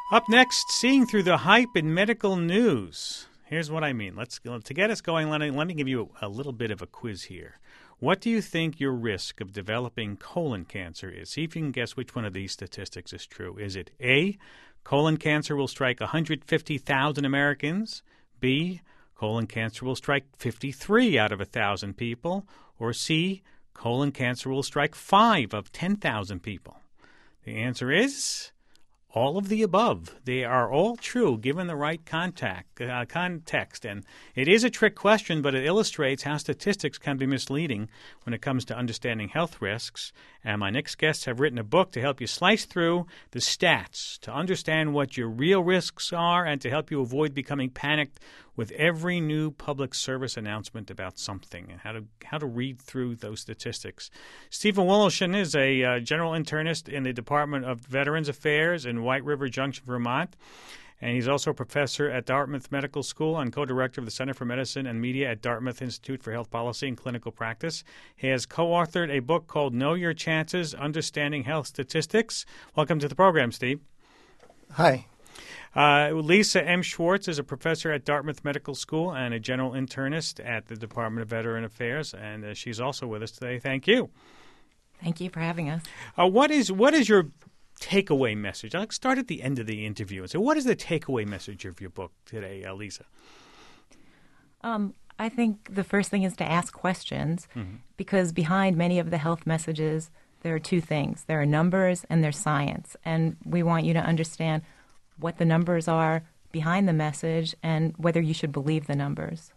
Up next, seeing through the hype in medical news. Here's what I mean. To get us going, let me give you a little bit of a quiz here. What do you think your risk of developing colon cancer is? See if you can guess which one of these statistics is true. Is it A, colon cancer will strike 150,000 Americans, B, colon cancer will strike 53 out of 1,000 people, or C, colon cancer will strike 5 of 10,000 people? The answer is all of the above. They are all true given the right context. And it is a trick question, but it illustrates how statistics can be misleading when it comes to understanding health risks. And my next guests have written a book to help you slice through the stats, to understand what your real risks are, and to help you avoid becoming panicked with every new public service announcement about something, and how to read through those statistics. Stephen Woloshin is a general internist in the Department of Veterans Affairs in White River Junction, Vermont. And he's also a professor at Dartmouth Medical School and co-director of the Center for Medicine and Media at Dartmouth Institute for Health Policy and Clinical Practice. He has co-authored a book called Know Your Chances, Understanding Health Statistics. Welcome to the program, Steve. Hi. Lisa M. Schwartz is a professor at Dartmouth Medical School and a general internist at the Department of Veteran Affairs, and she's also with us today. Thank you. Thank you for having us. What is your takeaway message? I'll start at the end of the interview and say, what is the takeaway message of your book today, Lisa? I think the first thing is to ask questions, because behind many of the health messages, there are two things. There are numbers and there's science, and we want you to understand what the numbers are behind the message and whether you should believe the numbers.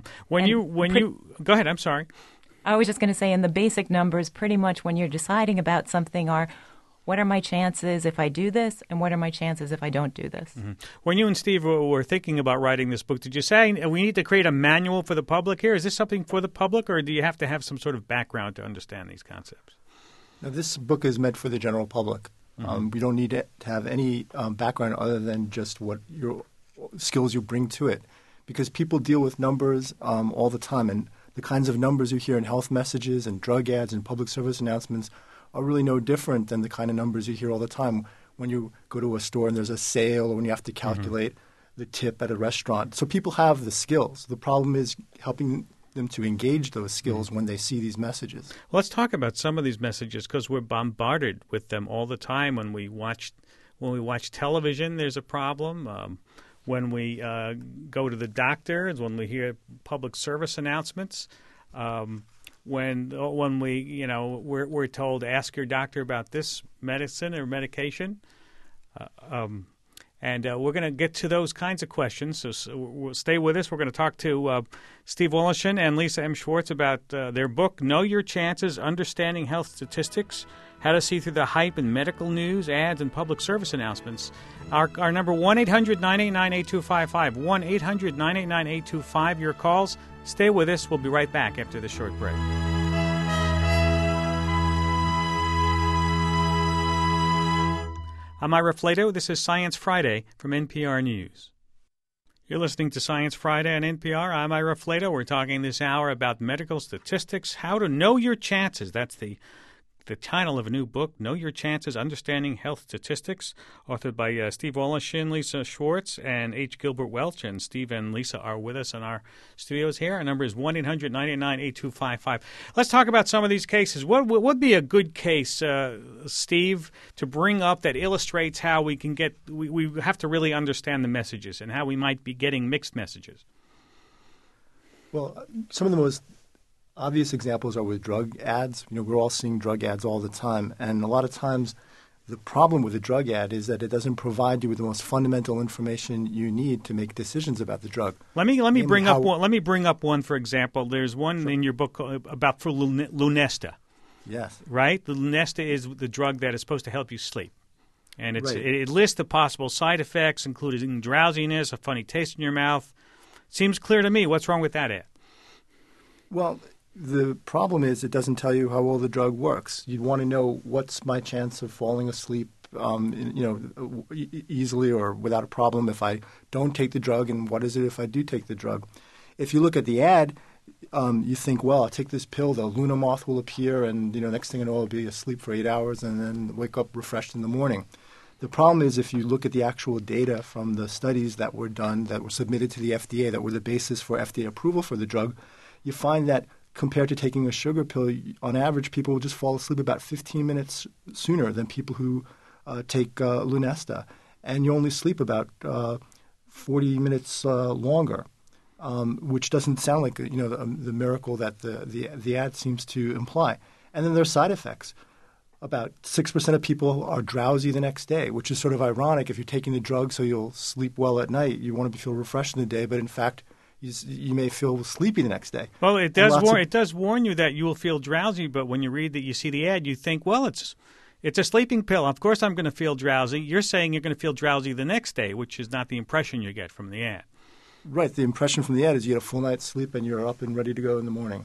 Go ahead, I'm sorry. I was just going to say, in the basic numbers, pretty much when you're deciding about something are, what are my chances if I do this, and what are my chances if I don't do this? When you and Steve were thinking about writing this book, did you say we need to create a manual for the public here? Is this something for the public, or do you have to have some sort of background to understand these concepts? Now, this book is meant for the general public. We don't need to have any background other than just what your skills you bring to it, because people deal with numbers all the time, and the kinds of numbers you hear in health messages and drug ads and public service announcements are really no different than the kind of numbers you hear all the time when you go to a store and there's a sale, or when you have to calculate the tip at a restaurant. So people have the skills. The problem is helping them to engage those skills when they see these messages. Well, let's talk about some of these messages, because we're bombarded with them all the time. When we watch television, there's a problem. When we go to the doctor, when we hear public service announcements, when we're told, ask your doctor about this medicine or medication. And we're going to get to those kinds of questions, so we'll stay with us. We're going to talk to Steve Woloshin and Lisa M. Schwartz about their book, Know Your Chances, Understanding Health Statistics, How to See Through the Hype in Medical News, Ads, and Public Service Announcements. Our number, 1-800-989-8255, 1-800-989-8255. Your calls. Stay with us. We'll be right back after this short break. I'm Ira Flato. This is Science Friday from NPR News. You're listening to Science Friday on NPR. I'm Ira Flato. We're talking this hour about medical statistics, how to know your chances. That's the title of a new book, Know Your Chances, Understanding Health Statistics, authored by Steve Woloshin, Lisa Schwartz, and H. Gilbert Welch. And Steve and Lisa are with us in our studios here. Our number is 1-800-989-8255. Let's talk about some of these cases. What would be a good case, Steve, to bring up that illustrates how we can we have to really understand the messages and how we might be getting mixed messages? Well, some of the most obvious examples are with drug ads. We're all seeing drug ads all the time, and a lot of times the problem with a drug ad is that it doesn't provide you with the most fundamental information you need to make decisions about the drug. Let me bring up one. Let me bring up one. For example, there's one in your book about for Lunesta. Yes. Right. The Lunesta is the drug that is supposed to help you sleep, and it lists the possible side effects, including drowsiness, a funny taste in your mouth. Seems clear to me. What's wrong with that ad? Well, the problem is it doesn't tell you how well the drug works. You'd want to know, what's my chance of falling asleep easily or without a problem if I don't take the drug, and what is it if I do take the drug? If you look at the ad, you think, well, I'll take this pill, the Luna moth will appear, and next thing you know, I'll be asleep for 8 hours and then wake up refreshed in the morning. The problem is if you look at the actual data from the studies that were done, that were submitted to the FDA, that were the basis for FDA approval for the drug, you find that compared to taking a sugar pill, on average, people will just fall asleep about 15 minutes sooner than people who take Lunesta. And you only sleep about 40 minutes longer, which doesn't sound like the miracle that the ad seems to imply. And then there are side effects. About 6% of people are drowsy the next day, which is sort of ironic. If you're taking the drug so you'll sleep well at night, you want to feel refreshed in the day, but in fact, you may feel sleepy the next day. Well, it does warn you that you will feel drowsy, but when you see the ad, you think, well, it's a sleeping pill. Of course I'm going to feel drowsy. You're saying you're going to feel drowsy the next day, which is not the impression you get from the ad. Right. The impression from the ad is you get a full night's sleep and you're up and ready to go in the morning.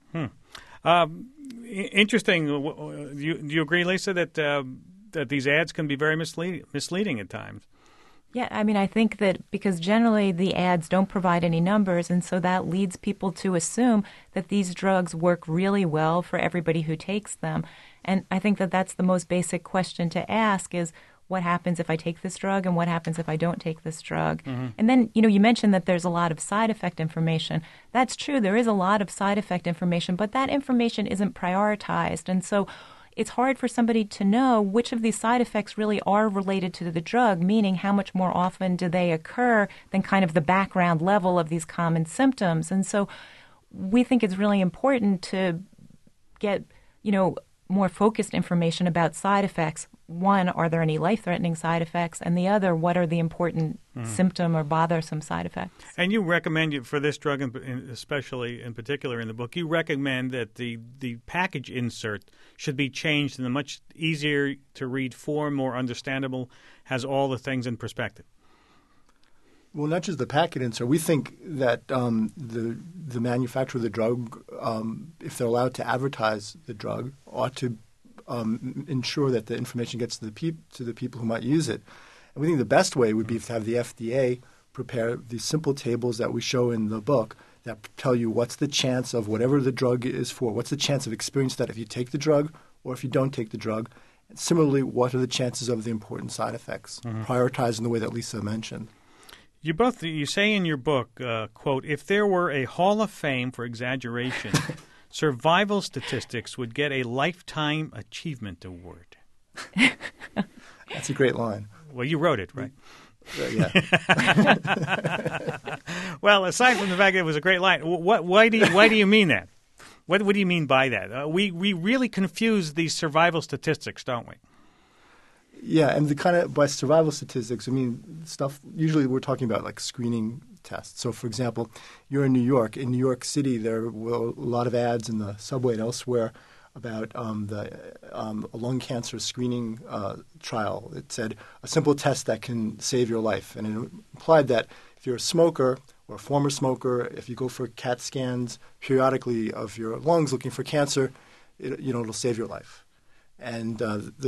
Interesting. Do you agree, Lisa, that these ads can be very misleading at times? Yeah, I mean, I think that because generally the ads don't provide any numbers, and so that leads people to assume that these drugs work really well for everybody who takes them. And I think that that's the most basic question to ask is, what happens if I take this drug and what happens if I don't take this drug? Mm-hmm. And then, you mentioned that there's a lot of side effect information. That's true. There is a lot of side effect information, but that information isn't prioritized. And so it's hard for somebody to know which of these side effects really are related to the drug, meaning how much more often do they occur than kind of the background level of these common symptoms. And so we think it's really important to get, more focused information about side effects. One, are there any life-threatening side effects? And the other, what are the important symptom or bothersome side effects? And you recommend for this drug, especially in particular in the book, you recommend that the package insert should be changed in a much easier to read form, more understandable, has all the things in perspective. Well, not just the packet insert. We think that the manufacturer of the drug, if they're allowed to advertise the drug, ought to ensure that the information gets to the people who might use it. And we think the best way would be to have the FDA prepare these simple tables that we show in the book that tell you what's the chance of whatever the drug is for, what's the chance of experiencing that if you take the drug or if you don't take the drug. And similarly, what are the chances of the important side effects, prioritized in the way that Lisa mentioned. You say in your book, quote, if there were a Hall of Fame for exaggeration, survival statistics would get a Lifetime Achievement Award. That's a great line. Well, you wrote it, right? Yeah. Well, aside from the fact that it was a great line, why do you mean that? What do you mean by that? We really confuse these survival statistics, don't we? Yeah, and by survival statistics, I mean stuff. Usually, we're talking about like screening tests. So, for example, you're in New York. In New York City, there were a lot of ads in the subway and elsewhere about a lung cancer screening trial. It said a simple test that can save your life, and it implied that if you're a smoker or a former smoker, if you go for CAT scans periodically of your lungs looking for cancer, it'll save your life. And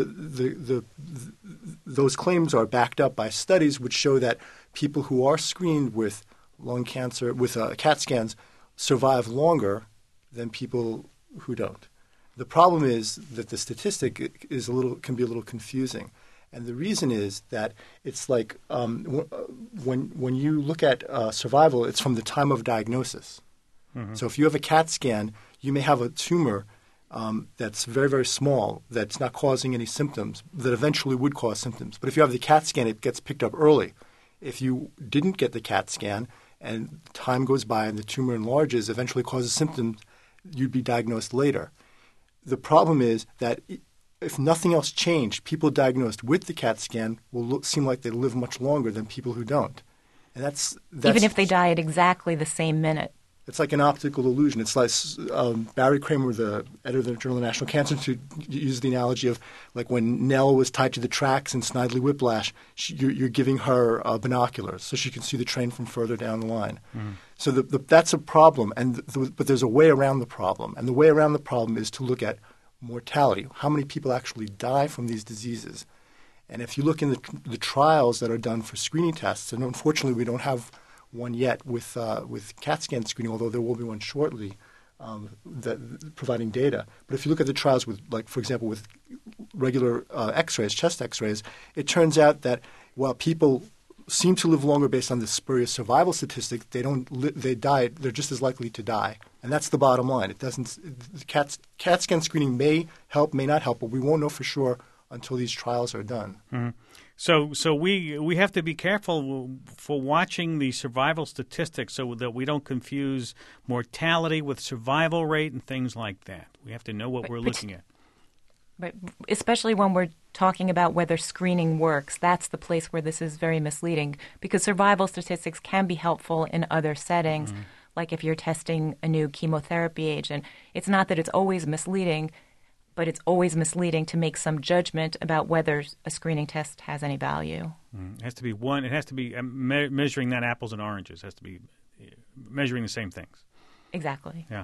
those claims are backed up by studies which show that people who are screened with lung cancer, with CAT scans, survive longer than people who don't. The problem is that the statistic can be a little confusing. And the reason is that it's like when you look at survival, it's from the time of diagnosis. Mm-hmm. So if you have a CAT scan, you may have a tumor that's very, very small, that's not causing any symptoms, that eventually would cause symptoms. But if you have the CAT scan, it gets picked up early. If you didn't get the CAT scan and time goes by and the tumor enlarges, eventually causes symptoms, you'd be diagnosed later. The problem is that if nothing else changed, people diagnosed with the CAT scan will seem like they live much longer than people who don't. And that's even if they die at exactly the same minute. It's like an optical illusion. It's like Barry Kramer, the editor of the Journal of the National Cancer Institute, used the analogy of like when Nell was tied to the tracks in Snidely Whiplash, you're giving her binoculars so she can see the train from further down the line. Mm. So that's a problem, but there's a way around the problem. And the way around the problem is to look at mortality. How many people actually die from these diseases? And if you look in the trials that are done for screening tests, and unfortunately we don't have one yet with CAT scan screening, although there will be one shortly providing data. But if you look at the trials with, like, for example, with regular X-rays, chest X-rays, it turns out that while people seem to live longer based on the spurious survival statistic, they die. They're just as likely to die, and that's the bottom line. It doesn't. CAT scan screening may help, may not help, but we won't know for sure until these trials are done. Mm-hmm. So we have to be careful for watching the survival statistics so that we don't confuse mortality with survival rate and things like that. We have to know what we're looking at. But especially when we're talking about whether screening works, that's the place where this is very misleading, because survival statistics can be helpful in other settings, like if you're testing a new chemotherapy agent. It's not that it's always misleading, but it's always misleading to make some judgment about whether a screening test has any value. It has to be one. It has to be measuring that apples and oranges. It has to be measuring the same things. Exactly. Yeah.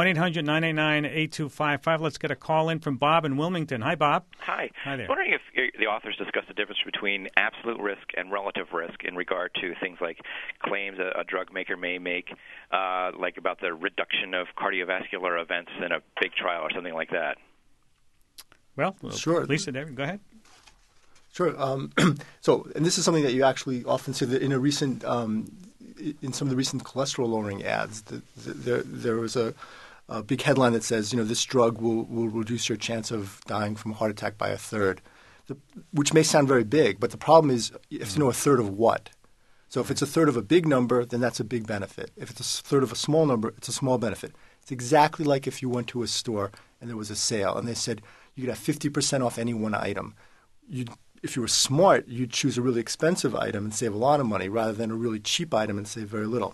1-800-989-8255. Let's get a call in from Bob in Wilmington. Hi, Bob. Hi. Hi there. I was wondering if the authors discuss the difference between absolute risk and relative risk in regard to things like claims a drug maker may make, like about the reduction of cardiovascular events in a big trial or something like that. Well, sure. Lisa, go ahead. Sure. So, and this is something that you actually often see that in a recent in some of the recent cholesterol-lowering ads, there was a big headline that says, this drug will reduce your chance of dying from a heart attack by a third, which may sound very big, but the problem is you have to know a third of what. So if it's a third of a big number, then that's a big benefit. If it's a third of a small number, it's a small benefit. It's exactly like if you went to a store and there was a sale and they said you could have 50% off any one item. If you were smart, you'd choose a really expensive item and save a lot of money rather than a really cheap item and save very little.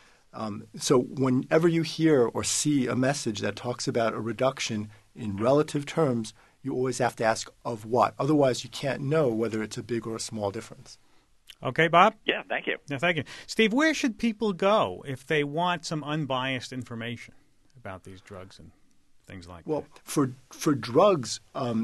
So whenever you hear or see a message that talks about a reduction in relative terms, you always have to ask of what. Otherwise, you can't know whether it's a big or a small difference. Okay, Bob? Yeah, thank you. Yeah, thank you. Steve, where should people go if they want some unbiased information about these drugs and things like that? Well, for drugs,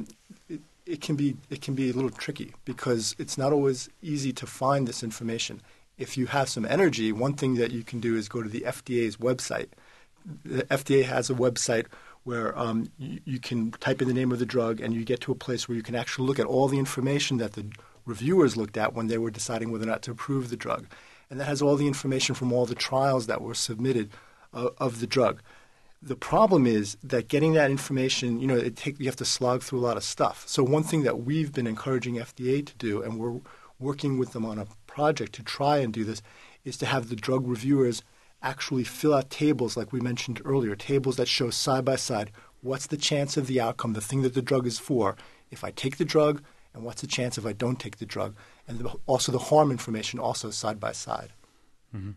it can be a little tricky because it's not always easy to find this information. If you have some energy, one thing that you can do is go to the FDA's website. The FDA has a website where you can type in the name of the drug and you get to a place where you can actually look at all the information that the reviewers looked at when they were deciding whether or not to approve the drug. And that has all the information from all the trials that were submitted of the drug. The problem is that getting that information, you have to slog through a lot of stuff. So one thing that we've been encouraging FDA to do, and we're working with them on a project to try and do this, is to have the drug reviewers actually fill out tables like we mentioned earlier, tables that show side by side what's the chance of the outcome, the thing that the drug is for, if I take the drug, and what's the chance if I don't take the drug, and also the harm information also side by side. Mm-hmm.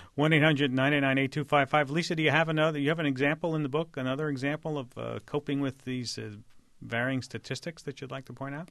1-800-989-8255. Lisa, do you have an example in the book, another example of coping with these varying statistics that you'd like to point out?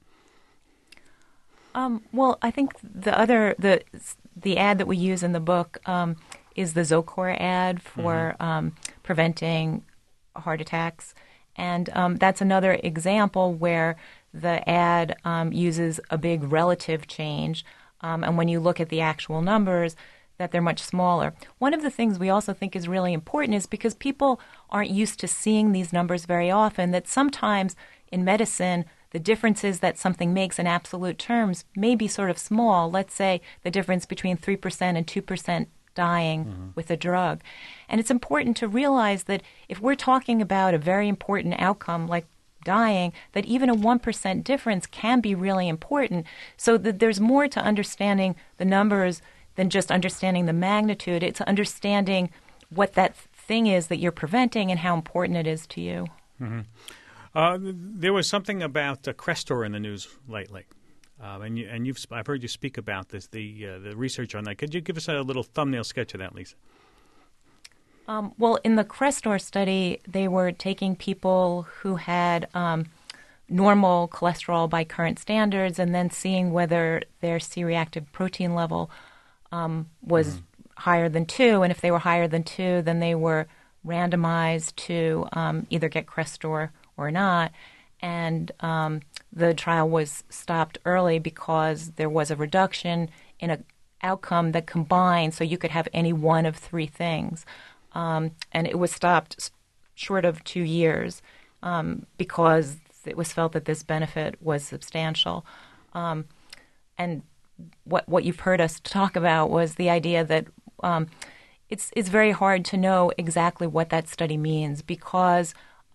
Well, I think the ad that we use in the book is the Zocor ad for preventing heart attacks. And that's another example where the ad uses a big relative change. And when you look at the actual numbers, that they're much smaller. One of the things we also think is really important is because people aren't used to seeing these numbers very often, that sometimes in medicine, the differences that something makes in absolute terms may be sort of small. Let's say the difference between 3% and 2% dying with a drug. And it's important to realize that if we're talking about a very important outcome like dying, that even a 1% difference can be really important. So that there's more to understanding the numbers than just understanding the magnitude. It's understanding what that thing is that you're preventing and how important it is to you. Mm-hmm. There was something about Crestor in the news lately, and I've heard you speak about this, the research on that. Could you give us a little thumbnail sketch of that, Lisa? Well, in the Crestor study, they were taking people who had normal cholesterol by current standards and then seeing whether their C-reactive protein level was higher than 2, and if they were higher than 2, then they were randomized to either get Crestor or not. And the trial was stopped early because there was a reduction in an outcome that combined, so you could have any one of 3 things. And it was stopped short of 2 years because it was felt that this benefit was substantial. And what you've heard us talk about was the idea that it's very hard to know exactly what that study means because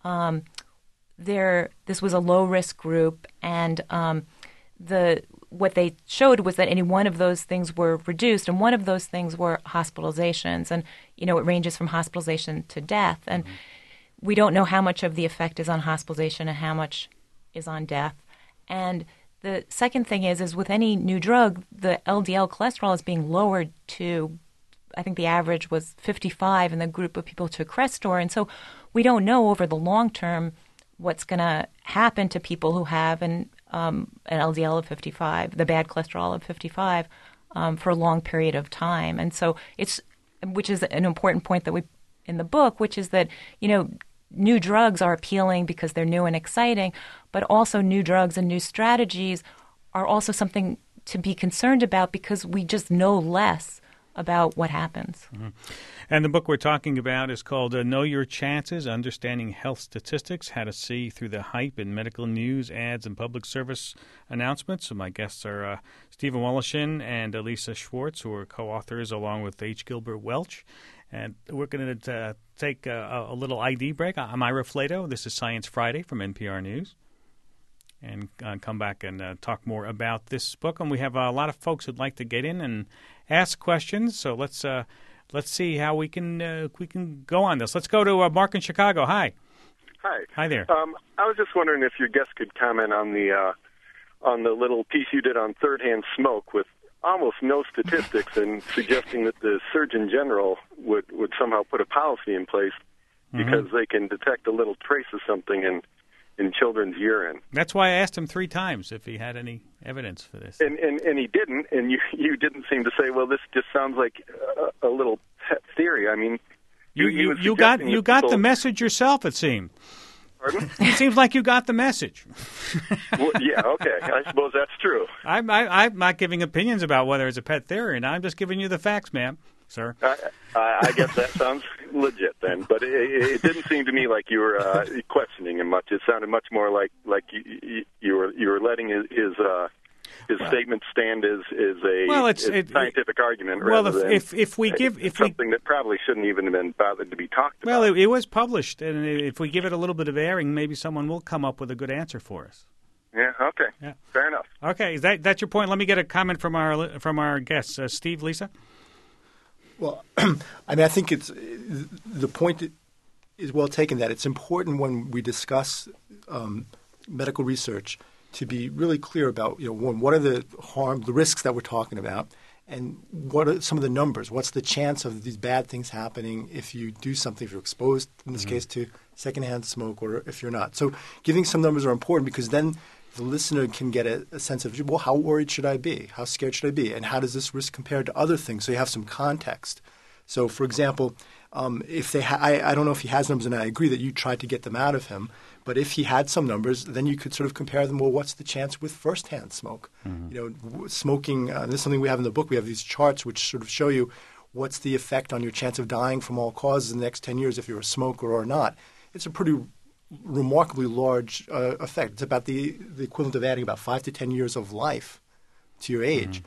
this was a low-risk group, and what they showed was that any one of those things were reduced, and one of those things were hospitalizations. And, it ranges from hospitalization to death. And we don't know how much of the effect is on hospitalization and how much is on death. And the second thing is with any new drug, the LDL cholesterol is being lowered to, I think the average was 55 in the group of people who took Crestor. And so we don't know over the long term what's going to happen to people who have an LDL of 55, the bad cholesterol of 55, for a long period of time. And so which is an important point that we in the book, which is that, new drugs are appealing because they're new and exciting, but also new drugs and new strategies are also something to be concerned about because we just know less about what happens. Mm-hmm. And the book we're talking about is called Know Your Chances, Understanding Health Statistics, How to See Through the Hype in Medical News, Ads, and Public Service Announcements. So my guests are Stephen Woloshin and Lisa Schwartz, who are co-authors along with H. Gilbert Welch. And we're going to take a little ID break. I'm Ira Flato. This is Science Friday from NPR News. And come back and talk more about this book. And we have a lot of folks who'd like to get in and ask questions. So let's see how we can go on this. Let's go to Mark in Chicago. Hi. Hi. Hi there. I was just wondering if your guest could comment on the little piece you did on third-hand smoke with almost no statistics and suggesting that the Surgeon General would somehow put a policy in place because they can detect a little trace of something in children's urine. That's why I asked him 3 times if he had any evidence for this. And he didn't, and you didn't seem to say, well, this just sounds like a little pet theory. I mean, you got the message yourself, it seemed. Pardon? It seems like you got the message. Well, yeah, okay. I suppose that's true. I'm not giving opinions about whether it's a pet theory, and I'm just giving you the facts, ma'am, sir. I guess that sounds legit then, but it didn't seem to me like you were questioning him much. It sounded much more like you were letting his statement stand as a scientific argument. Well, rather if we give something that probably shouldn't even have been bothered to be talked about. Well, it was published, and if we give it a little bit of airing, maybe someone will come up with a good answer for us. Yeah. Okay. Yeah. Fair enough. Okay. Is that's your point? Let me get a comment from our guests. Steve, Lisa. Well, I mean, I think the point is well taken that it's important when we discuss medical research to be really clear about, what are the risks that we're talking about, and what are some of the numbers? What's the chance of these bad things happening if you do something, if you're exposed, in this case, to secondhand smoke, or if you're not? So giving some numbers are important because then the listener can get a sense of, well, how worried should I be? How scared should I be? And how does this risk compare to other things? So you have some context. So, for example, if I don't know if he has numbers, and I agree that you tried to get them out of him, but if he had some numbers, then you could sort of compare them. Well, what's the chance with firsthand smoke? Smoking, this is something we have in the book. We have these charts which sort of show you what's the effect on your chance of dying from all causes in the next 10 years if you're a smoker or not. It's a pretty remarkably large effect. It's about the equivalent of adding about 5 to 10 years of life to your age.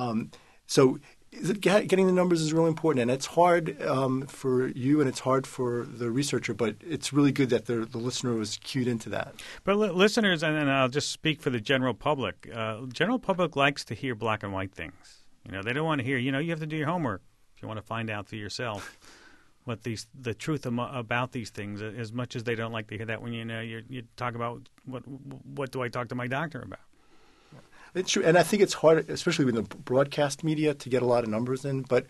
So getting the numbers is really important, and it's hard for you and it's hard for the researcher, but it's really good that the listener was cued into that. But listeners, and I'll just speak for the general public, general public likes to hear black and white things. They don't want to hear, you have to do your homework if you want to find out for yourself what the truth about these things, as much as they don't like to hear that when you talk about what do I talk to my doctor about. It's true, and I think it's hard, especially with the broadcast media, to get a lot of numbers in. But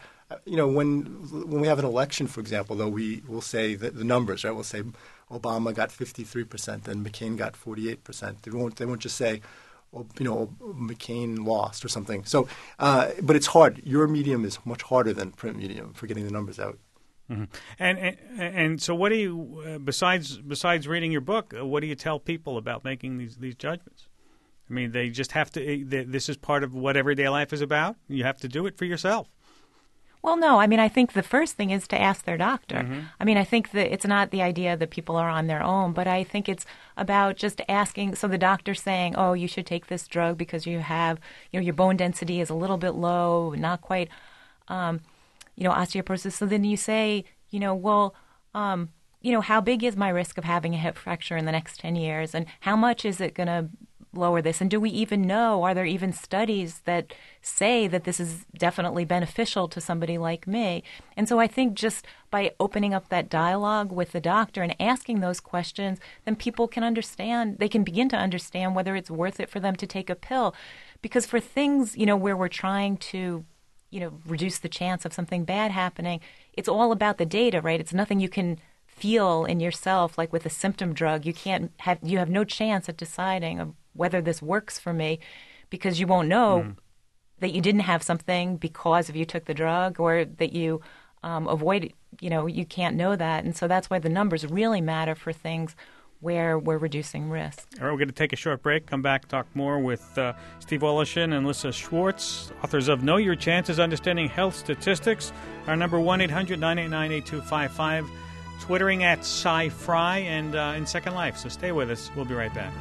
when we have an election, for example, though, we will say the numbers, right? We'll say Obama got 53% and McCain got 48%. They won't just say, McCain lost or something. So, but it's hard. Your medium is much harder than print medium for getting the numbers out. Mm-hmm. And so, what do you besides reading your book? What do you tell people about making these judgments? I mean, they just have to. This is part of what everyday life is about. You have to do it for yourself. Well, no. I mean, I think the first thing is to ask their doctor. I mean, I think that it's not the idea that people are on their own, but I think it's about just asking. So the doctor's saying, oh, you should take this drug because you have, your bone density is a little bit low, not quite, osteoporosis. So then you say, how big is my risk of having a hip fracture in the next 10 years? And how much is it going to lower this? And do we even know, are there even studies that say that this is definitely beneficial to somebody like me? And so I think just by opening up that dialogue with the doctor and asking those questions, then people can understand, they can begin to understand whether it's worth it for them to take a pill. Because for things, where we're trying to, reduce the chance of something bad happening, it's all about the data, right? It's nothing you can feel in yourself, like with a symptom drug. You have no chance at deciding of whether this works for me, because you won't know that you didn't have something because if you took the drug, or that you avoid, you can't know that. And so that's why the numbers really matter for things where we're reducing risk. All right, we're going to take a short break, come back, talk more with Steve Woloshin and Lissa Schwartz, authors of Know Your Chances, Understanding Health Statistics. Our number 1-800-989-8255. Twittering at SciFry and in Second Life. So stay with us. We'll be right back.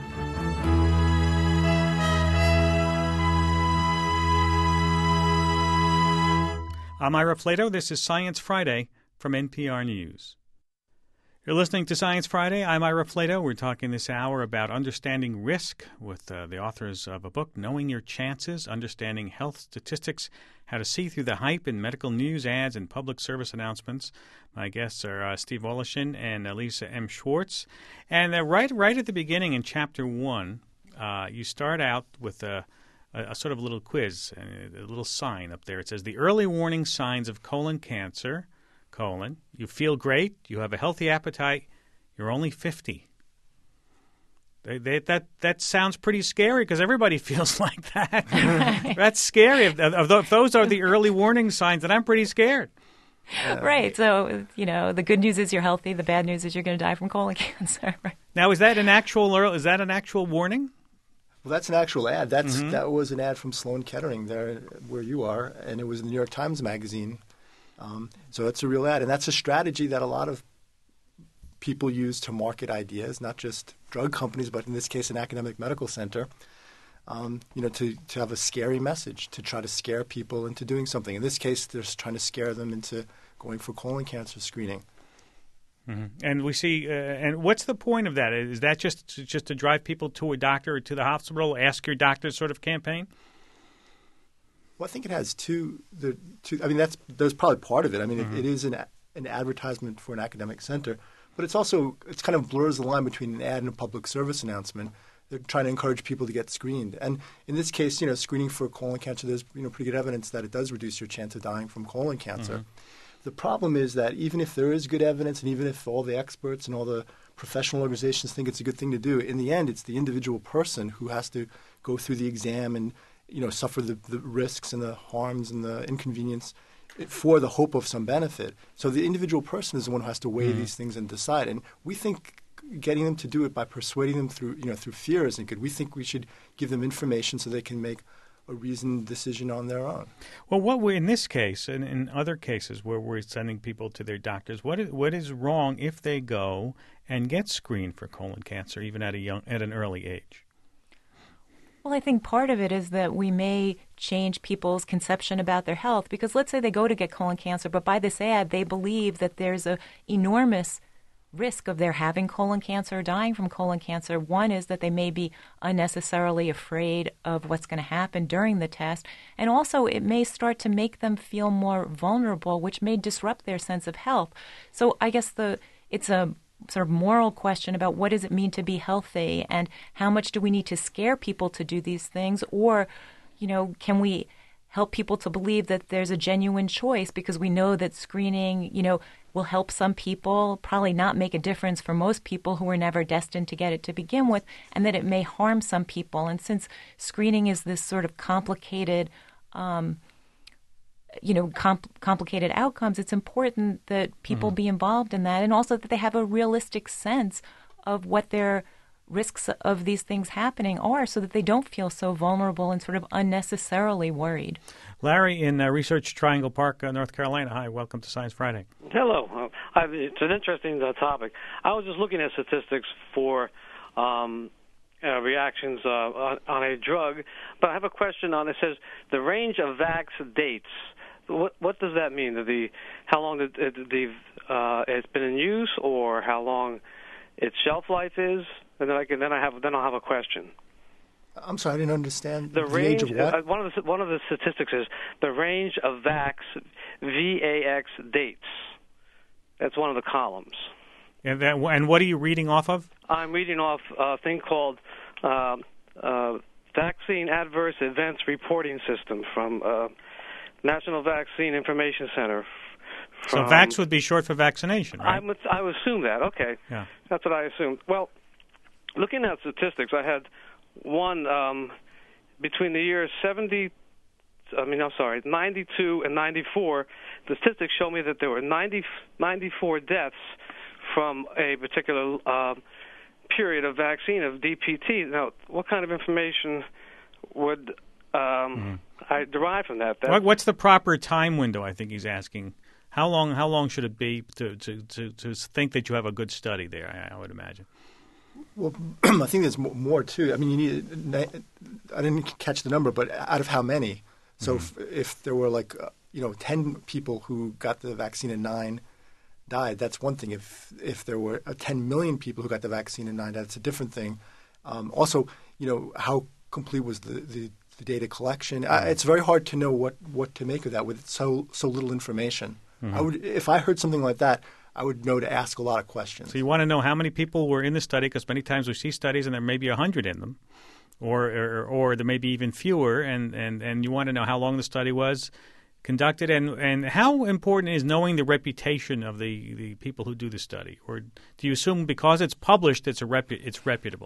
I'm Ira Flato. This is Science Friday from NPR News. You're listening to Science Friday. I'm Ira Flato. We're talking this hour about understanding risk with the authors of a book, Knowing Your Chances, Understanding Health Statistics, How to See Through the Hype in Medical News, Ads, and Public Service Announcements. My guests are Steve Woloshin and Lissa M. Schwartz. And right at the beginning in Chapter 1, you start out with a sort of a little quiz, a little sign up there. It says, the early warning signs of colon cancer, you feel great, you have a healthy appetite, you're only 50. That sounds pretty scary because everybody feels like that. That's scary. If those are the early warning signs, then I'm pretty scared. Right. So, the good news is you're healthy. The bad news is you're going to die from colon cancer. Now, is that an actual warning? Well, that's an actual ad. That was an ad from Sloan Kettering there where you are, and it was in the New York Times Magazine. So that's a real ad, and that's a strategy that a lot of people use to market ideas, not just drug companies, but in this case, an academic medical center. To have a scary message, to try to scare people into doing something. In this case, they're trying to scare them into going for colon cancer screening. Mm-hmm. And we see, and what's the point of that? Is that just to drive people to a doctor or to the hospital, ask your doctor sort of campaign? Well, I think it has two. I mean, there's probably part of it. I mean, it is an advertisement for an academic center, but it's kind of blurs the line between an ad and a public service announcement. They're trying to encourage people to get screened, and in this case, screening for colon cancer, there's pretty good evidence that it does reduce your chance of dying from colon cancer. Mm-hmm. The problem is that even if there is good evidence, and even if all the experts and all the professional organizations think it's a good thing to do, in the end, it's the individual person who has to go through the exam and suffer the risks and the harms and the inconvenience for the hope of some benefit. So the individual person is the one who has to weigh these things and decide. And we think getting them to do it by persuading them through fear isn't good. We think we should give them information so they can make a reasoned decision on their own. Well, in this case and in other cases where we're sending people to their doctors, what is wrong if they go and get screened for colon cancer even at an early age? Well, I think part of it is that we may change people's conception about their health, because let's say they go to get colon cancer, but by this ad they believe that there's an enormous risk of their having colon cancer or dying from colon cancer. One is that they may be unnecessarily afraid of what's going to happen during the test, and also it may start to make them feel more vulnerable, which may disrupt their sense of health. So I guess it's a sort of moral question about what does it mean to be healthy, and how much do we need to scare people to do these things, or can we help people to believe that there's a genuine choice, because we know that screening will help some people, probably not make a difference for most people who were never destined to get it to begin with, and that it may harm some people. And since screening is this sort of complicated complicated outcomes, it's important that people be involved in that, and also that they have a realistic sense of what their risks of these things happening are, so that they don't feel so vulnerable and sort of unnecessarily worried. Larry in Research Triangle Park, North Carolina. Hi, welcome to Science Friday. Hello. It's an interesting topic. I was just looking at statistics for reactions on a drug, but I have a question on it. Says the range of vax dates. What does that mean? How long it's been in use, or how long its shelf life is? And then I'll have a question. I'm sorry, I didn't understand the range. Age of what? One of the statistics is the range of vax VAX dates. That's one of the columns. And what are you reading off of? I'm reading off a thing called Vaccine Adverse Events Reporting System from National Vaccine Information Center. So VAX would be short for vaccination, right? I would assume that. Okay. Yeah. That's what I assumed. Well, looking at statistics, I had one between the years 92 and 94. The statistics show me that there were 94 deaths from a particular period of vaccine of DPT. Now, what kind of information would I derive from that? What's the proper time window? I think he's asking. How long should it be to think that you have a good study there? I would imagine. Well, I think there's more too. I mean, I didn't catch the number, but out of how many? So if there were 10 people who got the vaccine and 9 died, that's one thing. If there were 10 million people who got the vaccine and 9 died, that's a different thing. Also, how complete was the data collection? It's very hard to know what to make of that with so little information. If I heard something like that, I would know to ask a lot of questions. So you want to know how many people were in the study, because many times we see studies and there may be 100 in them, or there may be even fewer, and you want to know how long the study was conducted, and how important is knowing the reputation of the people who do the study, or do you assume because it's published it's reputable?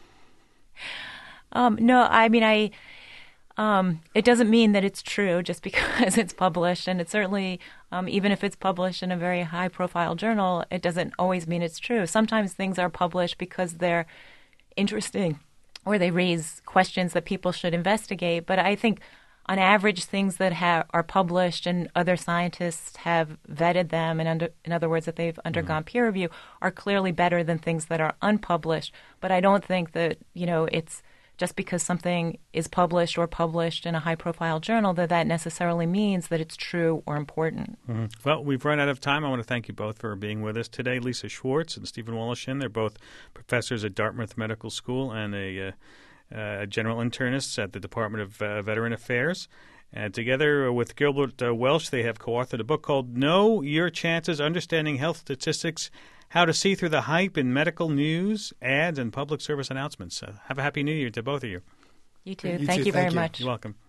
No, I mean it doesn't mean that it's true just because it's published, and it certainly, even if it's published in a very high-profile journal, it doesn't always mean it's true. Sometimes things are published because they're interesting or they raise questions that people should investigate. But I think, on average, things that are published and other scientists have vetted them, and in other words, that they've undergone peer review, are clearly better than things that are unpublished. But I don't think that, it's just because something is published in a high-profile journal that necessarily means that it's true or important. Well, we've run out of time. I want to thank you both for being with us today. Lisa Schwartz and Stephen Woloshin, they're both professors at Dartmouth Medical School and a general internist at the Department of Veteran Affairs. And together with Gilbert Welch, they have co-authored a book called Know Your Chances, Understanding Health Statistics, How to See Through the Hype in Medical News, Ads, and Public Service Announcements. Have a Happy New Year to both of you. You too. Thank you very much. You're welcome.